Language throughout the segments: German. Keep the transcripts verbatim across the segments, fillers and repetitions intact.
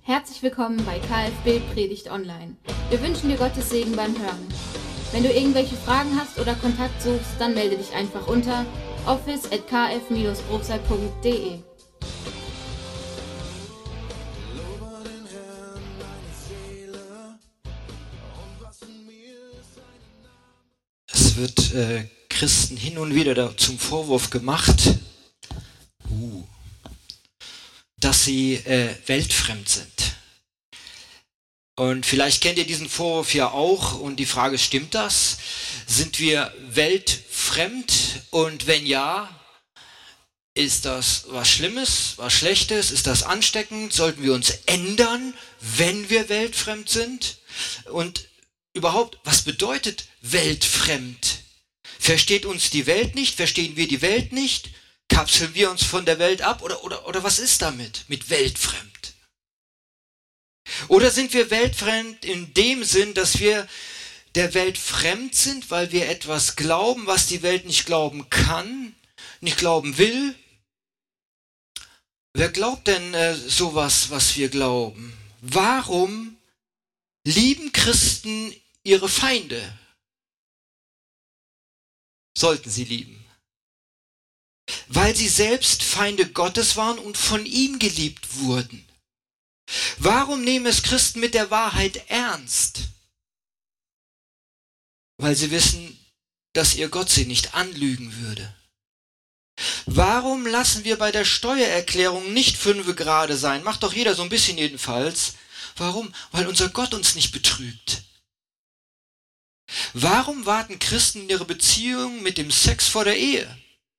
Herzlich willkommen bei K F B Predigt Online. Wir wünschen dir Gottes Segen beim Hören. Wenn du irgendwelche Fragen hast oder Kontakt suchst, dann melde dich einfach unter office at k f dash bruchsal punkt d e. Es wird äh, Christen hin und wieder da zum Vorwurf gemacht, uh, dass sie äh, weltfremd sind. Und vielleicht kennt ihr diesen Vorwurf ja auch und die Frage, stimmt das? Sind wir weltfremd? Und wenn ja, ist das was Schlimmes, was Schlechtes? Ist das ansteckend? Sollten wir uns ändern, wenn wir weltfremd sind? Und überhaupt, was bedeutet weltfremd? Versteht uns die Welt nicht? Verstehen wir die Welt nicht? Kapseln wir uns von der Welt ab? Oder, oder, oder was ist damit, mit weltfremd? Oder sind wir weltfremd in dem Sinn, dass wir der Welt fremd sind, weil wir etwas glauben, was die Welt nicht glauben kann, nicht glauben will? Wer glaubt denn äh, sowas, was wir glauben? Warum lieben Christen ihre Feinde? Sollten sie lieben. Weil sie selbst Feinde Gottes waren und von ihm geliebt wurden. Warum nehmen es Christen mit der Wahrheit ernst? Weil sie wissen, dass ihr Gott sie nicht anlügen würde. Warum lassen wir bei der Steuererklärung nicht fünfe gerade sein? Macht doch jeder so ein bisschen jedenfalls. Warum? Weil unser Gott uns nicht betrügt. Warum warten Christen in ihrer Beziehung mit dem Sex vor der Ehe?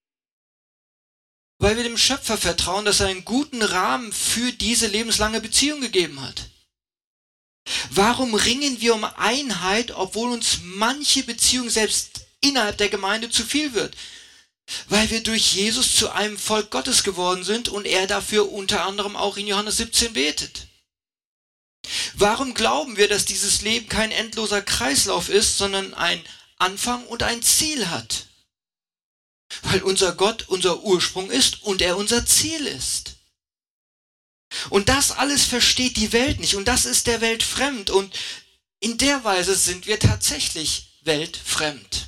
Weil wir dem Schöpfer vertrauen, dass er einen guten Rahmen für diese lebenslange Beziehung gegeben hat. Warum ringen wir um Einheit, obwohl uns manche Beziehung selbst innerhalb der Gemeinde zu viel wird? Weil wir durch Jesus zu einem Volk Gottes geworden sind und er dafür unter anderem auch in Johannes siebzehn betet. Warum glauben wir, dass dieses Leben kein endloser Kreislauf ist, sondern ein Anfang und ein Ziel hat? Weil unser Gott unser Ursprung ist und er unser Ziel ist. Und das alles versteht die Welt nicht und das ist der Welt fremd und in der Weise sind wir tatsächlich weltfremd.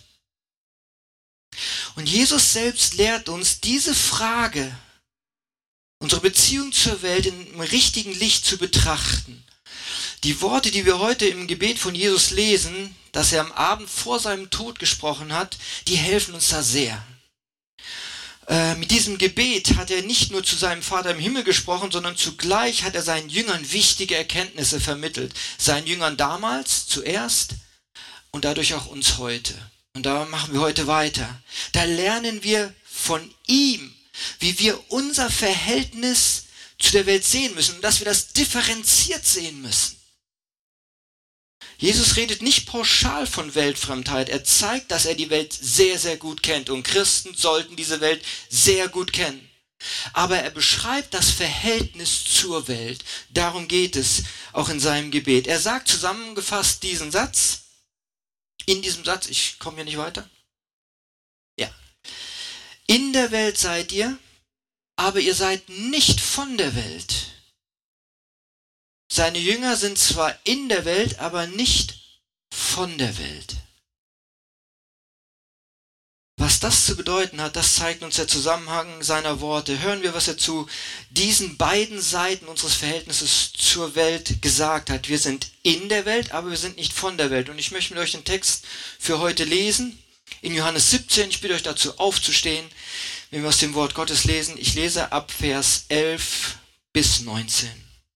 Und Jesus selbst lehrt uns, diese Frage, unsere Beziehung zur Welt im richtigen Licht zu betrachten. Die Worte, die wir heute im Gebet von Jesus lesen, das er am Abend vor seinem Tod gesprochen hat, die helfen uns da sehr. Äh, mit diesem Gebet hat er nicht nur zu seinem Vater im Himmel gesprochen, sondern zugleich hat er seinen Jüngern wichtige Erkenntnisse vermittelt. Seinen Jüngern damals zuerst und dadurch auch uns heute. Und da machen wir heute weiter. Da lernen wir von ihm, wie wir unser Verhältnis zu der Welt sehen müssen und dass wir das differenziert sehen müssen. Jesus redet nicht pauschal von Weltfremdheit. Er zeigt, dass er die Welt sehr, sehr gut kennt. Und Christen sollten diese Welt sehr gut kennen. Aber er beschreibt das Verhältnis zur Welt. Darum geht es auch in seinem Gebet. Er sagt zusammengefasst diesen Satz. In diesem Satz, ich komme hier nicht weiter. Ja. In der Welt seid ihr, aber ihr seid nicht von der Welt. Seine Jünger sind zwar in der Welt, aber nicht von der Welt. Was das zu bedeuten hat, das zeigt uns der Zusammenhang seiner Worte. Hören wir, was er zu diesen beiden Seiten unseres Verhältnisses zur Welt gesagt hat. Wir sind in der Welt, aber wir sind nicht von der Welt. Und ich möchte mit euch den Text für heute lesen. In Johannes siebzehn, ich bitte euch dazu aufzustehen, wenn wir aus dem Wort Gottes lesen. Ich lese ab Vers elf bis neunzehn.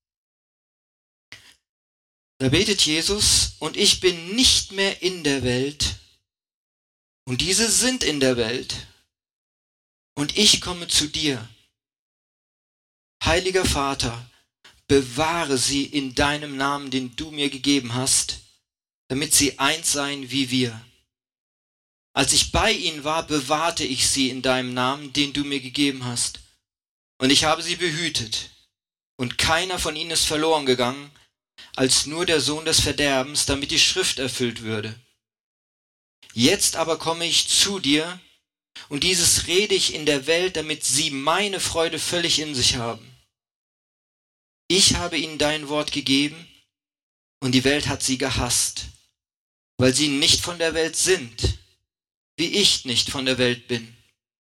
Da betet Jesus, und ich bin nicht mehr in der Welt, und diese sind in der Welt, und ich komme zu dir. Heiliger Vater, bewahre sie in deinem Namen, den du mir gegeben hast, damit sie eins seien wie wir. Als ich bei ihnen war, bewahrte ich sie in deinem Namen, den du mir gegeben hast. Und ich habe sie behütet, und keiner von ihnen ist verloren gegangen, als nur der Sohn des Verderbens, damit die Schrift erfüllt würde. Jetzt aber komme ich zu dir, und dieses rede ich in der Welt, damit sie meine Freude völlig in sich haben. Ich habe ihnen dein Wort gegeben und die Welt hat sie gehasst, weil sie nicht von der Welt sind, wie ich nicht von der Welt bin.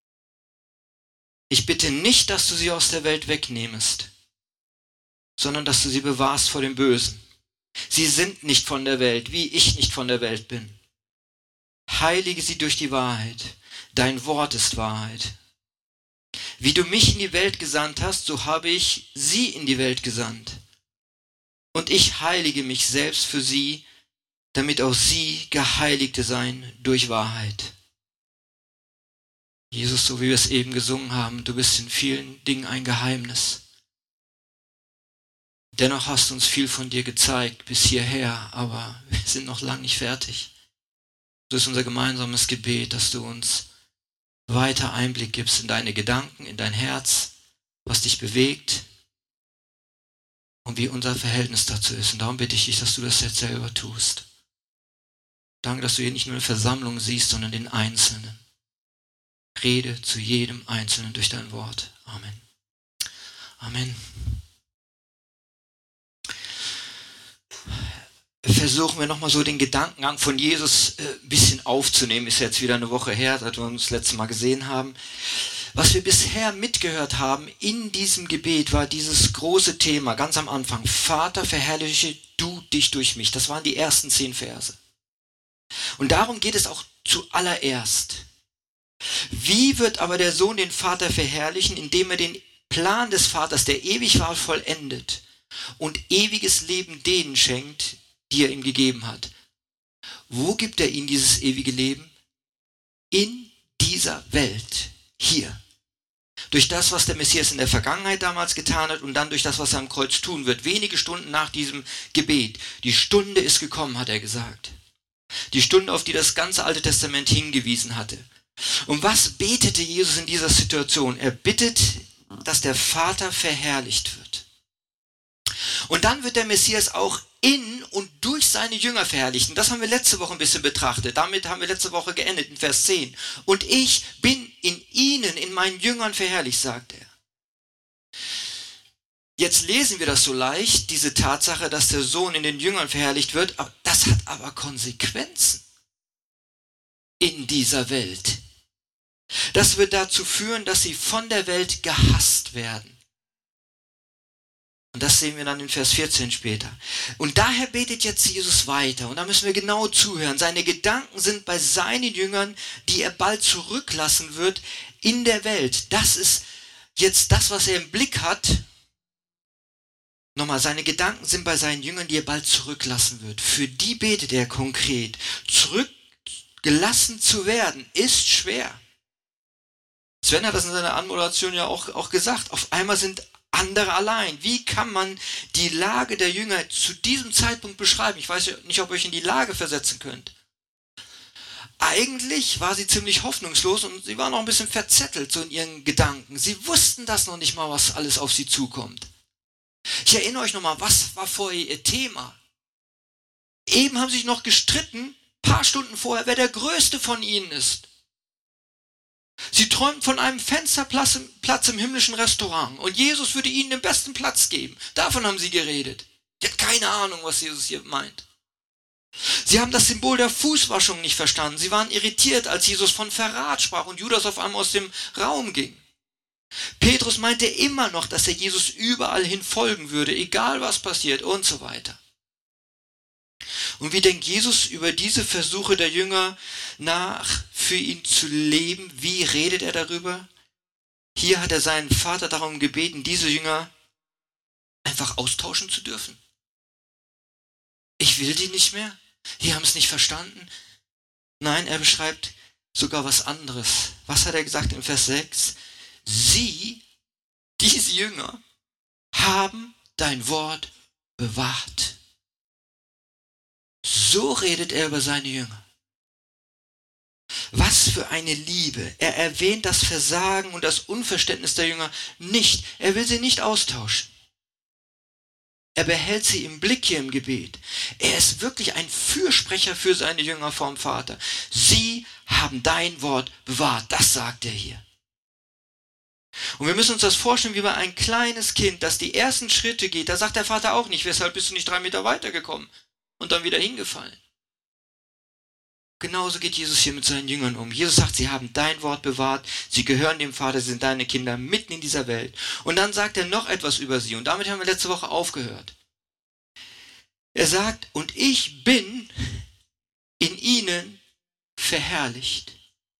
Ich bitte nicht, dass du sie aus der Welt wegnehmest, sondern dass du sie bewahrst vor dem Bösen. Sie sind nicht von der Welt, wie ich nicht von der Welt bin. Heilige sie durch die Wahrheit. Dein Wort ist Wahrheit. Wie du mich in die Welt gesandt hast, so habe ich sie in die Welt gesandt. Und ich heilige mich selbst für sie, damit auch sie Geheiligte seien durch Wahrheit. Jesus, so wie wir es eben gesungen haben, du bist in vielen Dingen ein Geheimnis. Dennoch hast du uns viel von dir gezeigt bis hierher, aber wir sind noch lange nicht fertig. So ist unser gemeinsames Gebet, dass du uns weiter Einblick gibst in deine Gedanken, in dein Herz, was dich bewegt und wie unser Verhältnis dazu ist. Und darum bitte ich dich, dass du das jetzt selber tust. Danke, dass du hier nicht nur eine Versammlung siehst, sondern den Einzelnen. Rede zu jedem Einzelnen durch dein Wort. Amen. Amen. Versuchen wir nochmal so den Gedankengang von Jesus ein äh, bisschen aufzunehmen. Ist jetzt wieder eine Woche her, seit wir uns das letzte Mal gesehen haben. Was wir bisher mitgehört haben in diesem Gebet war dieses große Thema, ganz am Anfang. Vater, verherrliche du dich durch mich. Das waren die ersten zehn Verse. Und darum geht es auch zuallererst. Wie wird aber der Sohn den Vater verherrlichen, indem er den Plan des Vaters, der ewig war, vollendet und ewiges Leben denen schenkt, die er ihm gegeben hat? Wo gibt er ihnen dieses ewige Leben? In dieser Welt, hier. Durch das, was der Messias in der Vergangenheit damals getan hat und dann durch das, was er am Kreuz tun wird. Wenige Stunden nach diesem Gebet. Die Stunde ist gekommen, hat er gesagt. Die Stunde, auf die das ganze Alte Testament hingewiesen hatte. Und was betete Jesus in dieser Situation? Er bittet, dass der Vater verherrlicht wird. Und dann wird der Messias auch in und durch seine Jünger verherrlicht. Und das haben wir letzte Woche ein bisschen betrachtet. Damit haben wir letzte Woche geendet in Vers zehn. Und ich bin in ihnen, in meinen Jüngern verherrlicht, sagt er. Jetzt lesen wir das so leicht, diese Tatsache, dass der Sohn in den Jüngern verherrlicht wird. Das hat aber Konsequenzen in dieser Welt. Das wird dazu führen, dass sie von der Welt gehasst werden. Und das sehen wir dann in Vers vierzehn später. Und daher betet jetzt Jesus weiter. Und da müssen wir genau zuhören. Seine Gedanken sind bei seinen Jüngern, die er bald zurücklassen wird in der Welt. Das ist jetzt das, was er im Blick hat. Nochmal, seine Gedanken sind bei seinen Jüngern, die er bald zurücklassen wird. Für die betet er konkret. Zurückgelassen zu werden ist schwer. Sven hat das in seiner Anmoderation ja auch, auch gesagt. Auf einmal sind andere allein. Wie kann man die Lage der Jünger zu diesem Zeitpunkt beschreiben? Ich weiß nicht, ob ihr euch in die Lage versetzen könnt. Eigentlich war sie ziemlich hoffnungslos und sie war noch ein bisschen verzettelt so in ihren Gedanken. Sie wussten das noch nicht mal, was alles auf sie zukommt. Ich erinnere euch nochmal, was war vorher ihr Thema? Eben haben sie sich noch gestritten, ein paar Stunden vorher, wer der Größte von ihnen ist. Sie träumten von einem Fensterplatz im, Platz im himmlischen Restaurant und Jesus würde ihnen den besten Platz geben. Davon haben sie geredet. Sie hat keine Ahnung, was Jesus hier meint. Sie haben das Symbol der Fußwaschung nicht verstanden. Sie waren irritiert, als Jesus von Verrat sprach und Judas auf einmal aus dem Raum ging. Petrus meinte immer noch, dass er Jesus überall hin folgen würde, egal was passiert und so weiter. Und wie denkt Jesus über diese Versuche der Jünger nach, für ihn zu leben? Wie redet er darüber? Hier hat er seinen Vater darum gebeten, diese Jünger einfach austauschen zu dürfen. Ich will die nicht mehr. Die haben es nicht verstanden. Nein, er beschreibt sogar was anderes. Was hat er gesagt in Vers sechs? Sie, diese Jünger, haben dein Wort bewahrt. So redet er über seine Jünger. Was für eine Liebe. Er erwähnt das Versagen und das Unverständnis der Jünger nicht. Er will sie nicht austauschen. Er behält sie im Blick hier im Gebet. Er ist wirklich ein Fürsprecher für seine Jünger vom Vater. Sie haben dein Wort bewahrt. Das sagt er hier. Und wir müssen uns das vorstellen wie bei ein kleines Kind, das die ersten Schritte geht. Da sagt der Vater auch nicht, weshalb bist du nicht drei Meter weitergekommen und dann wieder hingefallen. Genauso geht Jesus hier mit seinen Jüngern um. Jesus sagt, sie haben dein Wort bewahrt, sie gehören dem Vater, sie sind deine Kinder mitten in dieser Welt. Und dann sagt er noch etwas über sie und damit haben wir letzte Woche aufgehört. Er sagt, und ich bin in ihnen verherrlicht.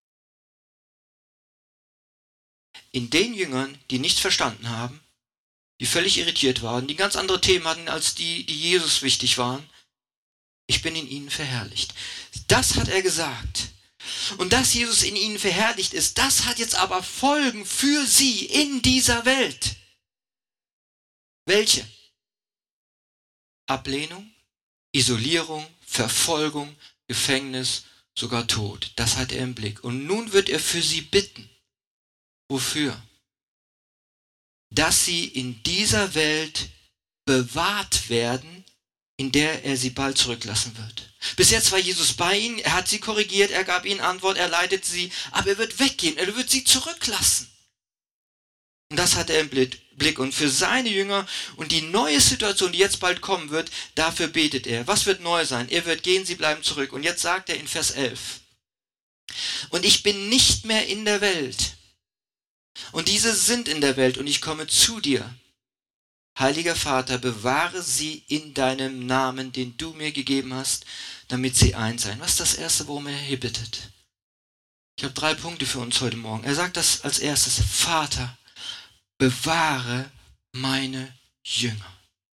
In den Jüngern, die nichts verstanden haben, die völlig irritiert waren, die ganz andere Themen hatten als die, die Jesus wichtig waren, ich bin in ihnen verherrlicht. Das hat er gesagt. Und dass Jesus in ihnen verherrlicht ist, das hat jetzt aber Folgen für sie in dieser Welt. Welche? Ablehnung, Isolierung, Verfolgung, Gefängnis, sogar Tod. Das hat er im Blick. Und nun wird er für sie bitten. Wofür? Dass sie in dieser Welt bewahrt werden, in der er sie bald zurücklassen wird. Bis jetzt war Jesus bei ihnen, er hat sie korrigiert, er gab ihnen Antwort, er leitet sie, aber er wird weggehen, er wird sie zurücklassen. Und das hat er im Blick. Und für seine Jünger und die neue Situation, die jetzt bald kommen wird, dafür betet er. Was wird neu sein? Er wird gehen, sie bleiben zurück. Und jetzt sagt er in Vers elf, und ich bin nicht mehr in der Welt, und diese sind in der Welt, und ich komme zu dir. Heiliger Vater, bewahre sie in deinem Namen, den du mir gegeben hast, damit sie eins seien. Was ist das Erste, worum er hier bittet? Ich habe drei Punkte für uns heute Morgen. Er sagt das als erstes, Vater, bewahre meine Jünger.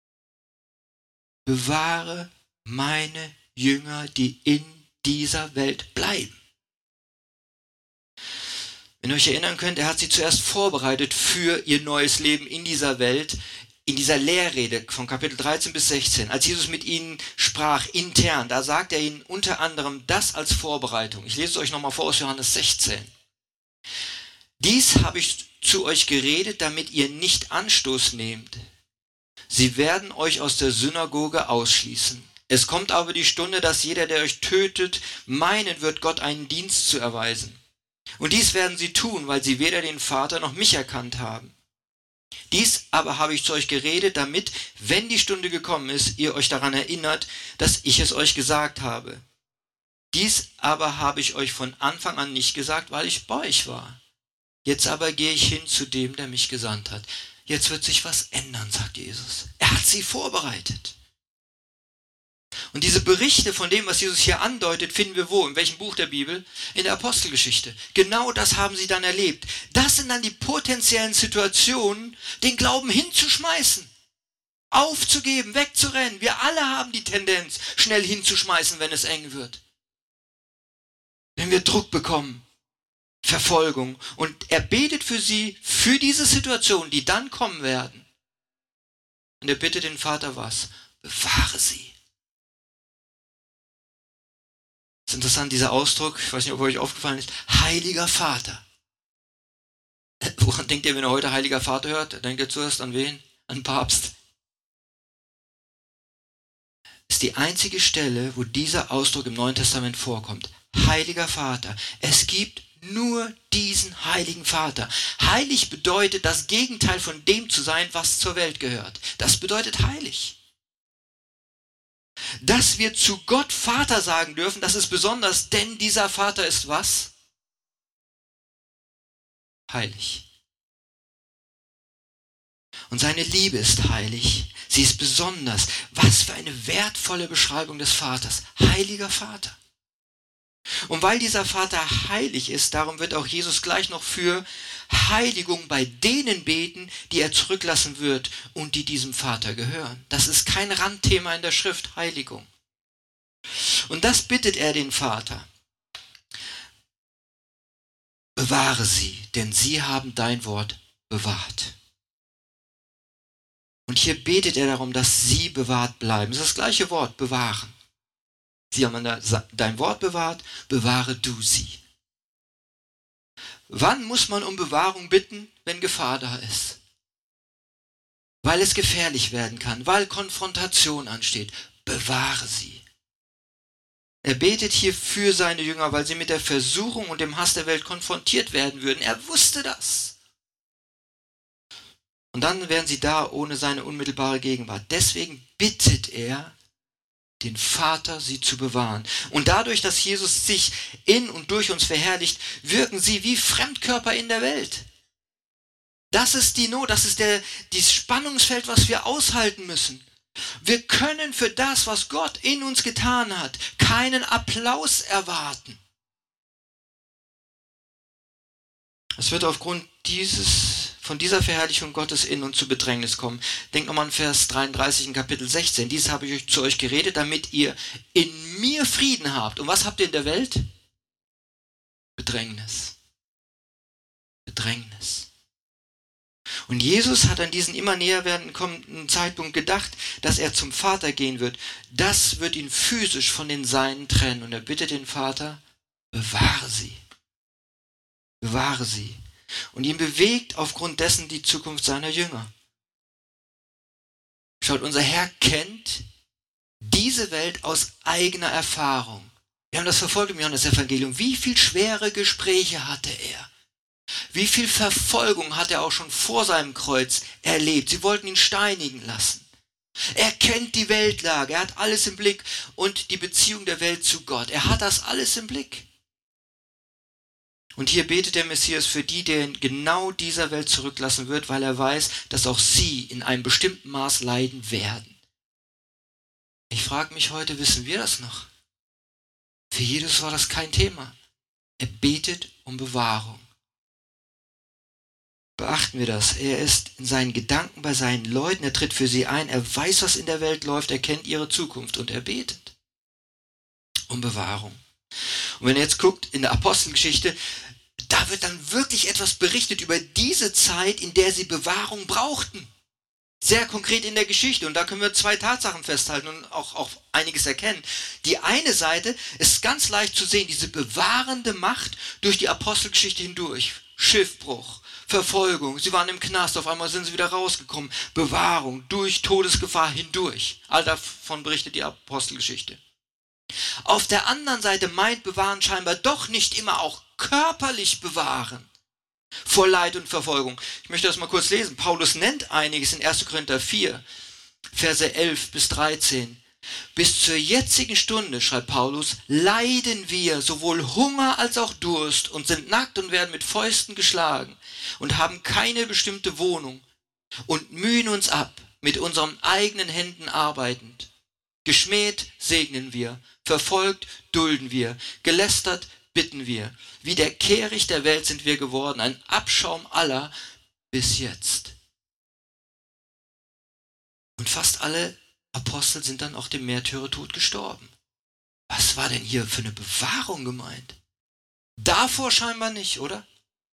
Bewahre meine Jünger, die in dieser Welt bleiben. Wenn ihr euch erinnern könnt, er hat sie zuerst vorbereitet für ihr neues Leben in dieser Welt, in dieser Lehrrede von Kapitel dreizehn bis sechzehn, als Jesus mit ihnen sprach, intern, da sagt er ihnen unter anderem das als Vorbereitung. Ich lese es euch nochmal vor aus Johannes sechzehn. Dies habe ich zu euch geredet, damit ihr nicht Anstoß nehmt. Sie werden euch aus der Synagoge ausschließen. Es kommt aber die Stunde, dass jeder, der euch tötet, meinen wird, Gott einen Dienst zu erweisen. Und dies werden sie tun, weil sie weder den Vater noch mich erkannt haben. Dies aber habe ich zu euch geredet, damit, wenn die Stunde gekommen ist, ihr euch daran erinnert, dass ich es euch gesagt habe. Dies aber habe ich euch von Anfang an nicht gesagt, weil ich bei euch war. Jetzt aber gehe ich hin zu dem, der mich gesandt hat. Jetzt wird sich was ändern, sagt Jesus. Er hat sie vorbereitet. Und diese Berichte von dem, was Jesus hier andeutet, finden wir wo? In welchem Buch der Bibel? In der Apostelgeschichte. Genau das haben sie dann erlebt. Das sind dann die potenziellen Situationen, den Glauben hinzuschmeißen, aufzugeben, wegzurennen. Wir alle haben die Tendenz, schnell hinzuschmeißen, wenn es eng wird. Wenn wir Druck bekommen, Verfolgung. Und er betet für sie, für diese Situation, die dann kommen werden. Und er bittet den Vater was? Bewahre sie. Das ist interessant, dieser Ausdruck, ich weiß nicht, ob euch aufgefallen ist, Heiliger Vater. Woran denkt ihr, wenn ihr heute Heiliger Vater hört? Denkt ihr zuerst an wen? An den Papst. Das ist die einzige Stelle, wo dieser Ausdruck im Neuen Testament vorkommt. Heiliger Vater. Es gibt nur diesen Heiligen Vater. Heilig bedeutet, das Gegenteil von dem zu sein, was zur Welt gehört. Das bedeutet heilig. Dass wir zu Gott Vater sagen dürfen, das ist besonders, denn dieser Vater ist was? Heilig. Und seine Liebe ist heilig. Sie ist besonders. Was für eine wertvolle Beschreibung des Vaters. Heiliger Vater. Und weil dieser Vater heilig ist, darum wird auch Jesus gleich noch für Heiligung bei denen beten, die er zurücklassen wird und die diesem Vater gehören. Das ist kein Randthema in der Schrift, Heiligung. Und das bittet er den Vater. Bewahre sie, denn sie haben dein Wort bewahrt. Und hier betet er darum, dass sie bewahrt bleiben. Das ist das gleiche Wort, bewahren. Sie haben dein Wort bewahrt, bewahre du sie. Wann muss man um Bewahrung bitten? Wenn Gefahr da ist. Weil es gefährlich werden kann, weil Konfrontation ansteht. Bewahre sie. Er betet hier für seine Jünger, weil sie mit der Versuchung und dem Hass der Welt konfrontiert werden würden. Er wusste das. Und dann wären sie da ohne seine unmittelbare Gegenwart. Deswegen bittet er den Vater, sie zu bewahren. Und dadurch, dass Jesus sich in und durch uns verherrlicht, wirken sie wie Fremdkörper in der Welt. Das ist die Not, das ist der, dieses Spannungsfeld, was wir aushalten müssen. Wir können für das, was Gott in uns getan hat, keinen Applaus erwarten. Es wird aufgrund dieses, von dieser Verherrlichung Gottes in uns zu Bedrängnis kommen. Denkt nochmal an Vers dreiunddreißig in Kapitel sechzehn. Dies habe ich zu euch geredet, damit ihr in mir Frieden habt. Und was habt ihr in der Welt? Bedrängnis. Bedrängnis. Und Jesus hat an diesen immer näher werdenden kommenden Zeitpunkt gedacht, dass er zum Vater gehen wird. Das wird ihn physisch von den Seinen trennen. Und er bittet den Vater, bewahre sie. Bewahre sie. Und ihn bewegt aufgrund dessen die Zukunft seiner Jünger. Schaut, unser Herr kennt diese Welt aus eigener Erfahrung. Wir haben das verfolgt im Johannesevangelium. Wie viel schwere Gespräche hatte er? Wie viel Verfolgung hat er auch schon vor seinem Kreuz erlebt? Sie wollten ihn steinigen lassen. Er kennt die Weltlage, er hat alles im Blick und die Beziehung der Welt zu Gott. Er hat das alles im Blick. Und hier betet der Messias für die, der in genau dieser Welt zurücklassen wird, weil er weiß, dass auch sie in einem bestimmten Maß leiden werden. Ich frage mich heute, wissen wir das noch? Für Jesus war das kein Thema. Er betet um Bewahrung. Beachten wir das. Er ist in seinen Gedanken bei seinen Leuten, er tritt für sie ein, er weiß, was in der Welt läuft, er kennt ihre Zukunft und er betet um Bewahrung. Und wenn ihr jetzt guckt in der Apostelgeschichte, da wird dann wirklich etwas berichtet über diese Zeit, in der sie Bewahrung brauchten. Sehr konkret in der Geschichte. Und da können wir zwei Tatsachen festhalten und auch, auch einiges erkennen. Die eine Seite ist ganz leicht zu sehen, diese bewahrende Macht durch die Apostelgeschichte hindurch. Schiffbruch, Verfolgung, sie waren im Knast, auf einmal sind sie wieder rausgekommen. Bewahrung durch Todesgefahr hindurch. All davon berichtet die Apostelgeschichte. Auf der anderen Seite meint Bewahren scheinbar doch nicht immer auch körperlich bewahren vor Leid und Verfolgung. Ich möchte das mal kurz lesen. Paulus nennt einiges in erster Korinther vier, Verse elf bis dreizehn. Bis zur jetzigen Stunde, schreibt Paulus, leiden wir sowohl Hunger als auch Durst und sind nackt und werden mit Fäusten geschlagen und haben keine bestimmte Wohnung und mühen uns ab, mit unseren eigenen Händen arbeitend. Geschmäht segnen wir, verfolgt dulden wir, gelästert bitten wir. Wie der Kehricht der Welt sind wir geworden, ein Abschaum aller bis jetzt. Und fast alle Apostel sind dann auch dem Märtyrertod gestorben. Was war denn hier für eine Bewahrung gemeint? Davor scheinbar nicht, oder?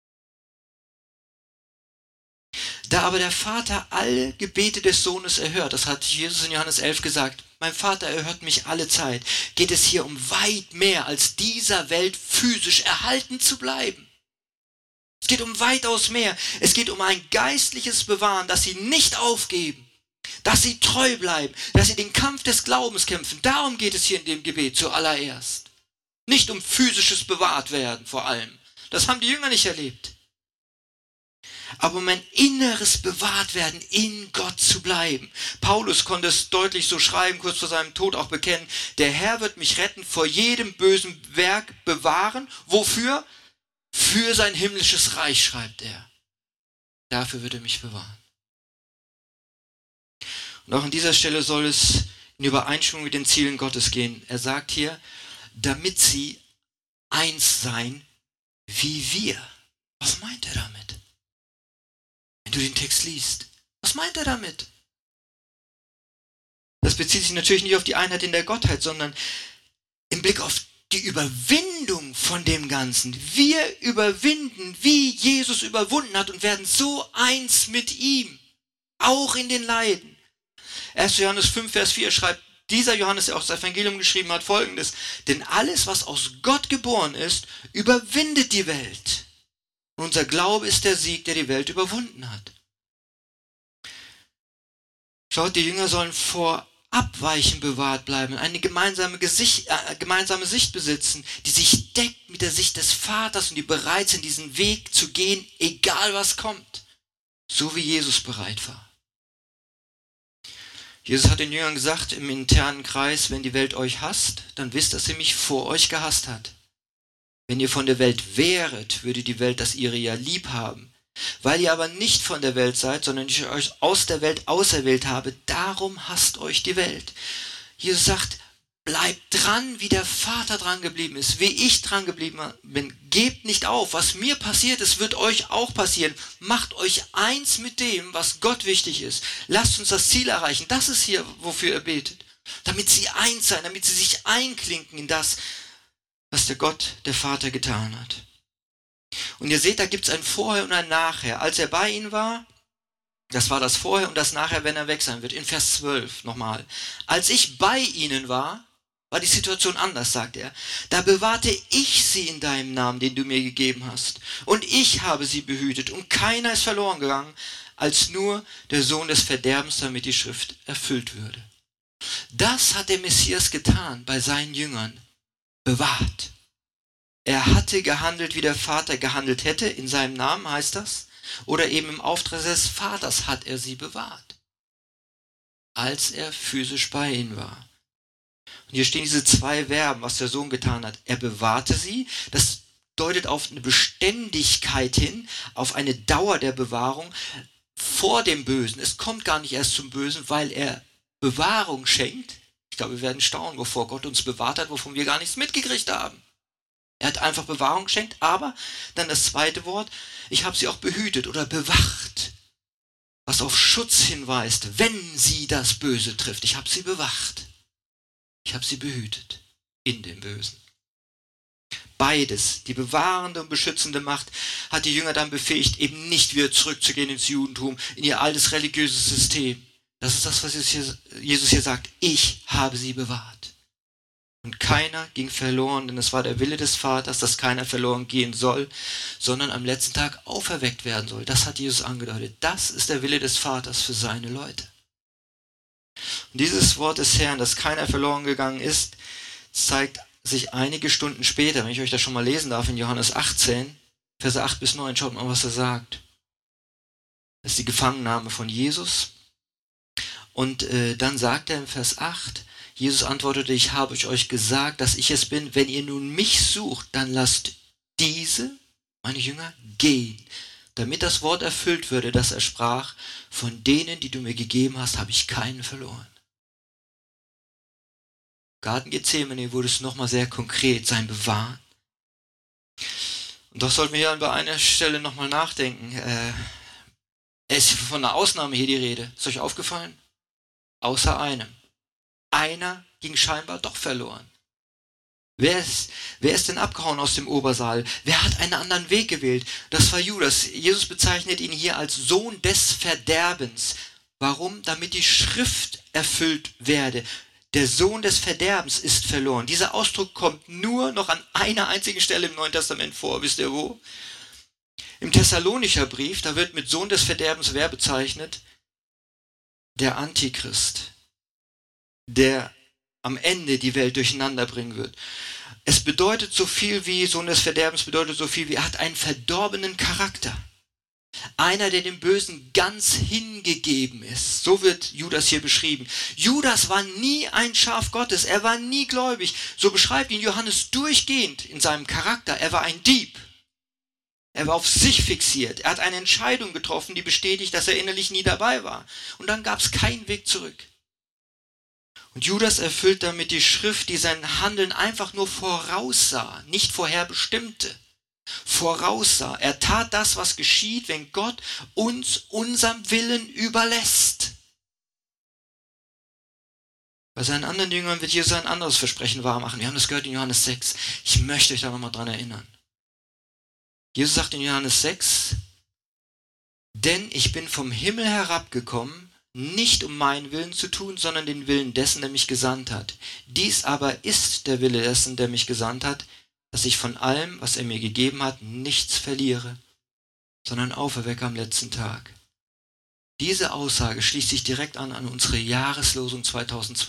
Da aber der Vater alle Gebete des Sohnes erhört, das hat Jesus in Johannes elf gesagt, mein Vater erhört mich alle Zeit, geht es hier um weit mehr, als dieser Welt physisch erhalten zu bleiben. Es geht um weitaus mehr. Es geht um ein geistliches Bewahren, dass sie nicht aufgeben, dass sie treu bleiben, dass sie den Kampf des Glaubens kämpfen. Darum geht es hier in dem Gebet zuallererst. Nicht um physisches bewahrt werden vor allem. Das haben die Jünger nicht erlebt. Aber um ein inneres bewahrt werden, in Gott zu bleiben. Paulus konnte es deutlich so schreiben, kurz vor seinem Tod auch bekennen, der Herr wird mich retten, vor jedem bösen Werk bewahren. Wofür? Für sein himmlisches Reich, schreibt er. Dafür wird er mich bewahren. Und auch an dieser Stelle soll es in Übereinstimmung mit den Zielen Gottes gehen. Er sagt hier, damit sie eins seien wie wir. Was meint er damit? Wenn du den Text liest, was meint er damit? Das bezieht sich natürlich nicht auf die Einheit in der Gottheit, sondern im Blick auf die Überwindung von dem Ganzen. Wir überwinden, wie Jesus überwunden hat und werden so eins mit ihm, auch in den Leiden. erster Johannes fünf, Vers vier schreibt dieser Johannes, der auch das Evangelium geschrieben hat, Folgendes. Denn alles, was aus Gott geboren ist, überwindet die Welt. Und unser Glaube ist der Sieg, der die Welt überwunden hat. Schaut, die Jünger sollen vor Abweichen bewahrt bleiben, eine gemeinsame, Gesicht, äh, gemeinsame Sicht besitzen, die sich deckt mit der Sicht des Vaters und die bereit sind, diesen Weg zu gehen, egal was kommt. so wie Jesus bereit war. Jesus hat den Jüngern gesagt im internen Kreis, wenn die Welt euch hasst, dann wisst, dass sie mich vor euch gehasst hat. Wenn ihr von der Welt wäret, würde die Welt das ihre ja lieb haben. Weil ihr aber nicht von der Welt seid, sondern ich euch aus der Welt auserwählt habe, darum hasst euch die Welt. Jesus sagt, bleibt dran, wie der Vater dran geblieben ist, wie ich dran geblieben bin. Gebt nicht auf, was mir passiert ist, wird euch auch passieren. Macht euch eins mit dem, was Gott wichtig ist. Lasst uns das Ziel erreichen. Das ist hier, wofür er betet. Damit sie eins sein, damit sie sich einklinken in das, was der Gott, der Vater, getan hat. Und ihr seht, da gibt es ein Vorher und ein Nachher. Als er bei ihnen war, das war das Vorher und das Nachher, wenn er weg sein wird. In Vers zwölf nochmal. Als ich bei ihnen war, war die Situation anders, sagt er. Da bewahrte ich sie in deinem Namen, den du mir gegeben hast. Und ich habe sie behütet und keiner ist verloren gegangen, als nur der Sohn des Verderbens, damit die Schrift erfüllt würde. Das hat der Messias getan bei seinen Jüngern. Bewahrt. Er hatte gehandelt, wie der Vater gehandelt hätte, in seinem Namen heißt das, oder eben im Auftrag des Vaters hat er sie bewahrt, als er physisch bei ihnen war. Und hier stehen diese zwei Verben, was der Sohn getan hat. Er bewahrte sie, das deutet auf eine Beständigkeit hin, auf eine Dauer der Bewahrung vor dem Bösen. Es kommt gar nicht erst zum Bösen, weil er Bewahrung schenkt. Ich glaube, wir werden staunen, wovor Gott uns bewahrt hat, wovon wir gar nichts mitgekriegt haben. Er hat einfach Bewahrung geschenkt, aber dann das zweite Wort, ich habe sie auch behütet oder bewacht, was auf Schutz hinweist, wenn sie das Böse trifft. Ich habe sie bewacht, ich habe sie behütet in dem Bösen. Beides, die bewahrende und beschützende Macht, hat die Jünger dann befähigt, eben nicht wieder zurückzugehen ins Judentum, in ihr altes religiöses System. Das ist das, was Jesus hier sagt, ich habe sie bewahrt. Und keiner ging verloren, denn es war der Wille des Vaters, dass keiner verloren gehen soll, sondern am letzten Tag auferweckt werden soll. Das hat Jesus angedeutet. Das ist der Wille des Vaters für seine Leute. Und dieses Wort des Herrn, dass keiner verloren gegangen ist, zeigt sich einige Stunden später, wenn ich euch das schon mal lesen darf, in Johannes achtzehn, Verse acht bis neun, schaut mal, was er sagt. Das ist die Gefangennahme von Jesus. Und äh, dann sagt er in Vers acht, Jesus antwortete, ich habe euch gesagt, dass ich es bin. Wenn ihr nun mich sucht, dann lasst diese, meine Jünger, gehen, damit das Wort erfüllt würde, das er sprach, von denen, die du mir gegeben hast, habe ich keinen verloren. Garten Gethsemane wurde es nochmal sehr konkret, sein Bewahren. Und doch sollten wir hier an einer Stelle nochmal nachdenken. Äh, es ist von einer Ausnahme hier die Rede. Ist euch aufgefallen? Außer einem. Einer ging scheinbar doch verloren. Wer ist, wer ist denn abgehauen aus dem Obersaal? Wer hat einen anderen Weg gewählt? Das war Judas. Jesus bezeichnet ihn hier als Sohn des Verderbens. Warum? Damit die Schrift erfüllt werde. Der Sohn des Verderbens ist verloren. Dieser Ausdruck kommt nur noch an einer einzigen Stelle im Neuen Testament vor. Wisst ihr wo? Im Thessalonicher Brief, da wird mit Sohn des Verderbens wer bezeichnet? Der Antichrist, der am Ende die Welt durcheinander bringen wird. Es bedeutet so viel wie, Sohn des Verderbens bedeutet so viel wie, er hat einen verdorbenen Charakter. Einer, der dem Bösen ganz hingegeben ist. So wird Judas hier beschrieben. Judas war nie ein Schaf Gottes, er war nie gläubig. So beschreibt ihn Johannes durchgehend in seinem Charakter. Er war ein Dieb. Er war auf sich fixiert. Er hat eine Entscheidung getroffen, die bestätigt, dass er innerlich nie dabei war. Und dann gab es keinen Weg zurück. Und Judas erfüllt damit die Schrift, die sein Handeln einfach nur voraussah, nicht vorherbestimmte. Voraussah. Er tat das, was geschieht, wenn Gott uns unserem Willen überlässt. Bei seinen anderen Jüngern wird Jesus ein anderes Versprechen wahrmachen. Wir haben das gehört in Johannes sechs. Ich möchte euch da nochmal dran erinnern. Jesus sagt in Johannes sechs, denn ich bin vom Himmel herabgekommen, nicht um meinen Willen zu tun, sondern den Willen dessen, der mich gesandt hat. Dies aber ist der Wille dessen, der mich gesandt hat, dass ich von allem, was er mir gegeben hat, nichts verliere, sondern auferwecke am letzten Tag. Diese Aussage schließt sich direkt an an unsere Jahreslosung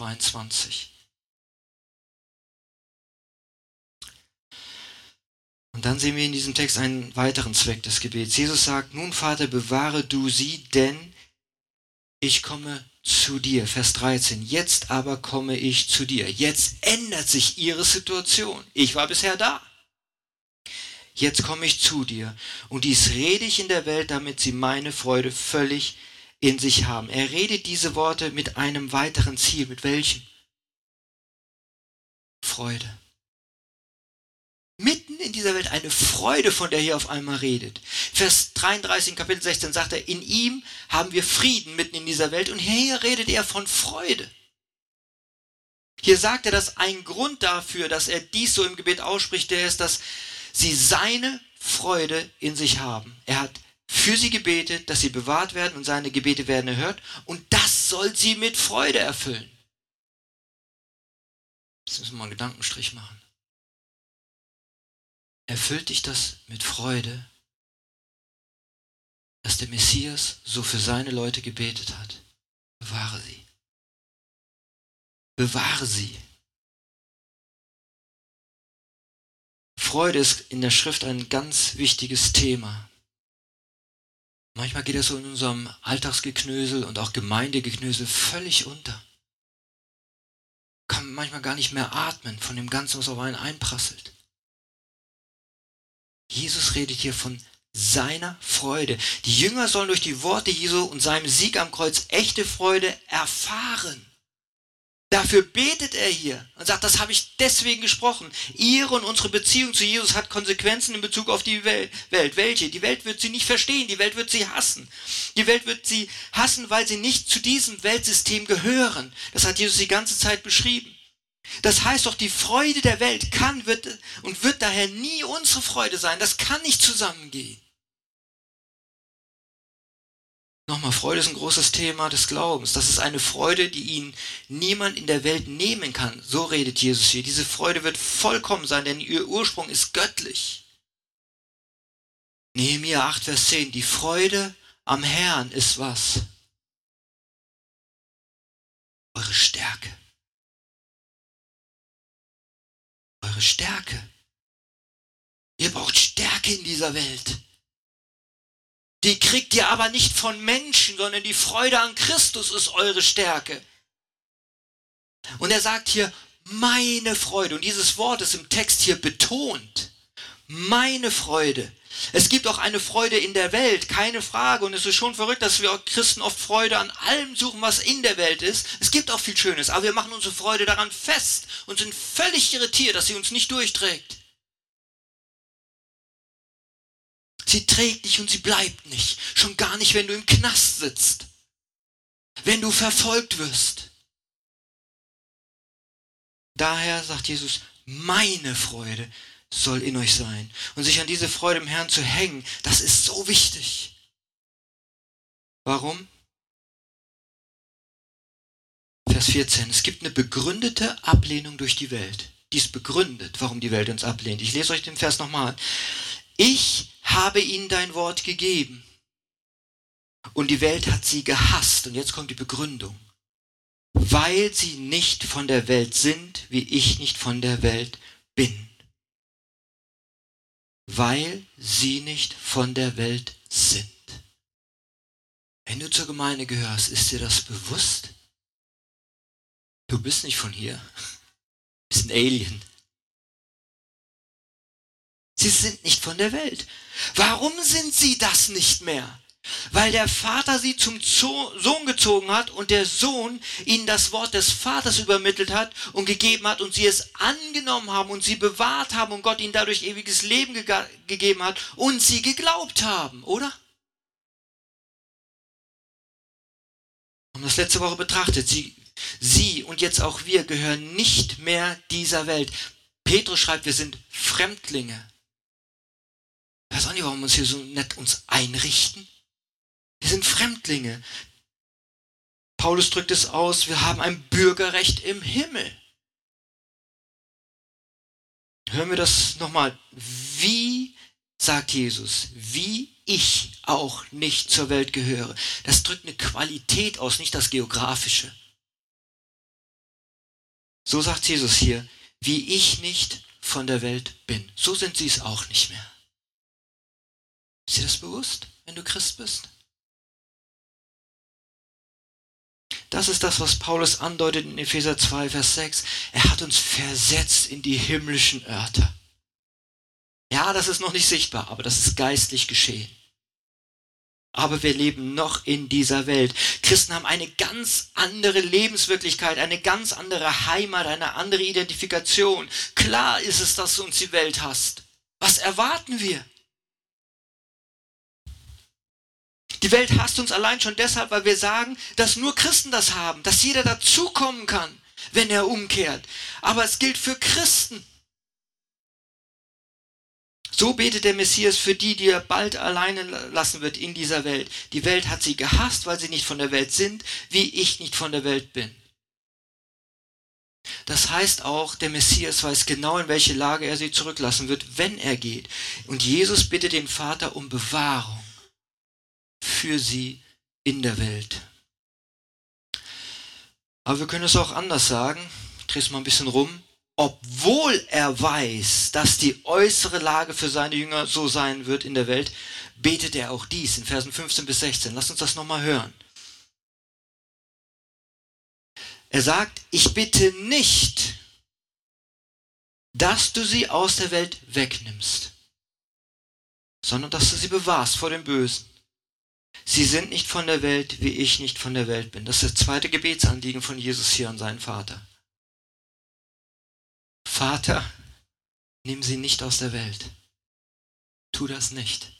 zweitausendzweiundzwanzig. Und dann sehen wir in diesem Text einen weiteren Zweck des Gebets. Jesus sagt, nun Vater, bewahre du sie, denn ich komme zu dir. Vers dreizehn, jetzt aber komme ich zu dir. Jetzt ändert sich ihre Situation. Ich war bisher da. Jetzt komme ich zu dir. Und dies rede ich in der Welt, damit sie meine Freude völlig in sich haben. Er redet diese Worte mit einem weiteren Ziel. Mit welchem? Freude. Mitten in dieser Welt eine Freude, von der hier auf einmal redet. Vers dreiunddreißig in Kapitel sechzehn sagt er, in ihm haben wir Frieden mitten in dieser Welt. Und hier redet er von Freude. Hier sagt er, dass ein Grund dafür, dass er dies so im Gebet ausspricht, der ist, dass sie seine Freude in sich haben. Er hat für sie gebetet, dass sie bewahrt werden und seine Gebete werden erhört. Und das soll sie mit Freude erfüllen. Jetzt müssen wir mal einen Gedankenstrich machen. Erfüllt dich das mit Freude, dass der Messias so für seine Leute gebetet hat? Bewahre sie. Bewahre sie. Freude ist in der Schrift ein ganz wichtiges Thema. Manchmal geht das so in unserem Alltagsgeknösel und auch Gemeindegeknösel völlig unter. Kann man manchmal gar nicht mehr atmen von dem Ganzen, was auf einen einprasselt. Jesus redet hier von seiner Freude. Die Jünger sollen durch die Worte Jesu und seinem Sieg am Kreuz echte Freude erfahren. Dafür betet er hier und sagt, das habe ich deswegen gesprochen. Ihre und unsere Beziehung zu Jesus hat Konsequenzen in Bezug auf die Welt. Welche? Die Welt wird sie nicht verstehen, die Welt wird sie hassen. Die Welt wird sie hassen, weil sie nicht zu diesem Weltsystem gehören. Das hat Jesus die ganze Zeit beschrieben. Das heißt doch, die Freude der Welt kann wird und wird daher nie unsere Freude sein. Das kann nicht zusammengehen. Nochmal, Freude ist ein großes Thema des Glaubens. Das ist eine Freude, die ihnen niemand in der Welt nehmen kann. So redet Jesus hier. Diese Freude wird vollkommen sein, denn ihr Ursprung ist göttlich. Nehemia acht, Vers zehn. Die Freude am Herrn ist was? Eure Stärke. Eure Stärke. Ihr braucht Stärke in dieser Welt. Die kriegt ihr aber nicht von Menschen, sondern die Freude an Christus ist eure Stärke. Und er sagt hier, meine Freude. Und dieses Wort ist im Text hier betont. Meine Freude. Es gibt auch eine Freude in der Welt, keine Frage. Und es ist schon verrückt, dass wir Christen oft Freude an allem suchen, was in der Welt ist. Es gibt auch viel Schönes, aber wir machen unsere Freude daran fest und sind völlig irritiert, dass sie uns nicht durchträgt. Sie trägt dich und sie bleibt nicht. Schon gar nicht, wenn du im Knast sitzt. Wenn du verfolgt wirst. Daher sagt Jesus, meine Freude soll in euch sein. Und sich an diese Freude im Herrn zu hängen, das ist so wichtig. Warum? Vers vierzehn. Es gibt eine begründete Ablehnung durch die Welt. Die ist begründet, warum die Welt uns ablehnt. Ich lese euch den Vers nochmal. Ich habe ihnen dein Wort gegeben. Und die Welt hat sie gehasst. Und jetzt kommt die Begründung. Weil sie nicht von der Welt sind, wie ich nicht von der Welt bin. Weil sie nicht von der Welt sind. Wenn du zur Gemeinde gehörst, ist dir das bewusst? Du bist nicht von hier. Du bist ein Alien. Sie sind nicht von der Welt. Warum sind sie das nicht mehr? Weil der Vater sie zum Sohn gezogen hat und der Sohn ihnen das Wort des Vaters übermittelt hat und gegeben hat und sie es angenommen haben und sie bewahrt haben und Gott ihnen dadurch ewiges Leben ge- gegeben hat und sie geglaubt haben, oder? Wir haben das letzte Woche betrachtet. Sie, sie und jetzt auch wir gehören nicht mehr dieser Welt. Petrus schreibt, wir sind Fremdlinge. Ich weiß auch nicht, warum wir uns hier so nett uns einrichten. Wir sind Fremdlinge. Paulus drückt es aus, wir haben ein Bürgerrecht im Himmel. Hören wir das nochmal. Wie, sagt Jesus, wie ich auch nicht zur Welt gehöre. Das drückt eine Qualität aus, nicht das Geografische. So sagt Jesus hier, wie ich nicht von der Welt bin. So sind sie es auch nicht mehr. Ist dir das bewusst, wenn du Christ bist? Das ist das, was Paulus andeutet in Epheser zwei, Vers sechs. Er hat uns versetzt in die himmlischen Örter. Ja, das ist noch nicht sichtbar, aber das ist geistlich geschehen. Aber wir leben noch in dieser Welt. Christen haben eine ganz andere Lebenswirklichkeit, eine ganz andere Heimat, eine andere Identifikation. Klar ist es, dass uns die Welt hasst. Was erwarten wir? Die Welt hasst uns allein schon deshalb, weil wir sagen, dass nur Christen das haben, dass jeder dazukommen kann, wenn er umkehrt. Aber es gilt für Christen. So betet der Messias für die, die er bald alleine lassen wird in dieser Welt. Die Welt hat sie gehasst, weil sie nicht von der Welt sind, wie ich nicht von der Welt bin. Das heißt auch, der Messias weiß genau, in welche Lage er sie zurücklassen wird, wenn er geht. Und Jesus bittet den Vater um Bewahrung für sie in der Welt. Aber wir können es auch anders sagen. Ich drehe es mal ein bisschen rum. Obwohl er weiß, dass die äußere Lage für seine Jünger so sein wird in der Welt, betet er auch dies in Versen fünfzehn bis sechzehn. Lasst uns das nochmal hören. Er sagt, ich bitte nicht, dass du sie aus der Welt wegnimmst, sondern dass du sie bewahrst vor dem Bösen. Sie sind nicht von der Welt, wie ich nicht von der Welt bin. Das ist das zweite Gebetsanliegen von Jesus hier an seinen Vater. Vater, nimm sie nicht aus der Welt. Tu das nicht.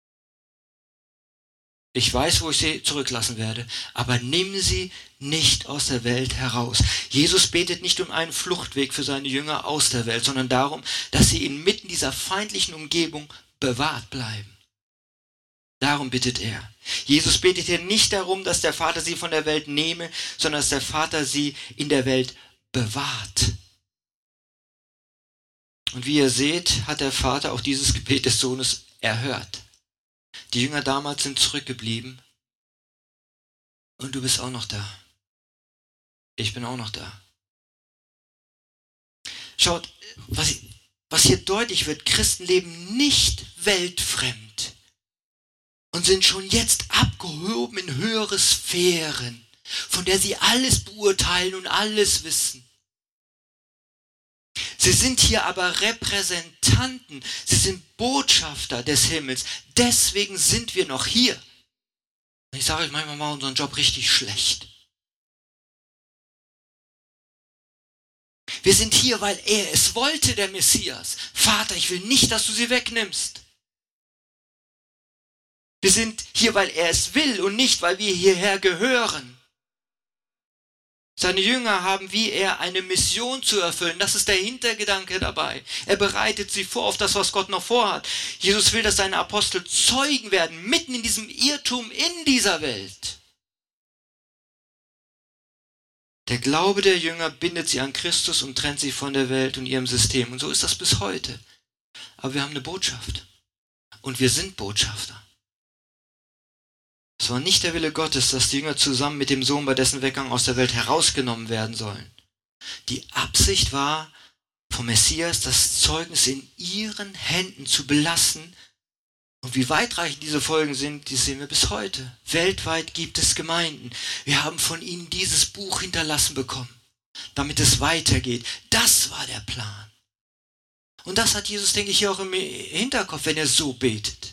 Ich weiß, wo ich sie zurücklassen werde, aber nimm sie nicht aus der Welt heraus. Jesus betet nicht um einen Fluchtweg für seine Jünger aus der Welt, sondern darum, dass sie inmitten dieser feindlichen Umgebung bewahrt bleiben. Darum bittet er. Jesus betet hier nicht darum, dass der Vater sie von der Welt nehme, sondern dass der Vater sie in der Welt bewahrt. Und wie ihr seht, hat der Vater auch dieses Gebet des Sohnes erhört. Die Jünger damals sind zurückgeblieben und du bist auch noch da. Ich bin auch noch da. Schaut, was, was hier deutlich wird, Christen leben nicht weltfremd und sind schon jetzt abgehoben in höhere Sphären, von der sie alles beurteilen und alles wissen. Sie sind hier aber Repräsentanten, sie sind Botschafter des Himmels. Deswegen sind wir noch hier. Ich sage euch, manchmal machen wir unseren Job richtig schlecht. Wir sind hier, weil er es wollte, der Messias. Vater, ich will nicht, dass du sie wegnimmst. Wir sind hier, weil er es will und nicht, weil wir hierher gehören. Seine Jünger haben wie er eine Mission zu erfüllen. Das ist der Hintergedanke dabei. Er bereitet sie vor auf das, was Gott noch vorhat. Jesus will, dass seine Apostel Zeugen werden, mitten in diesem Irrtum in dieser Welt. Der Glaube der Jünger bindet sie an Christus und trennt sie von der Welt und ihrem System. Und so ist das bis heute. Aber wir haben eine Botschaft. Und wir sind Botschafter. Es war nicht der Wille Gottes, dass die Jünger zusammen mit dem Sohn bei dessen Weggang aus der Welt herausgenommen werden sollen. Die Absicht war vom Messias, das Zeugnis in ihren Händen zu belassen. Und wie weitreichend diese Folgen sind, die sehen wir bis heute. Weltweit gibt es Gemeinden. Wir haben von ihnen dieses Buch hinterlassen bekommen, damit es weitergeht. Das war der Plan. Und das hat Jesus, denke ich, hier auch im Hinterkopf, wenn er so betet.